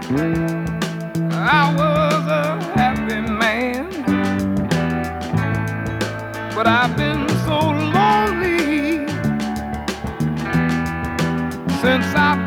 I was a happy man, but I've been so lonely since I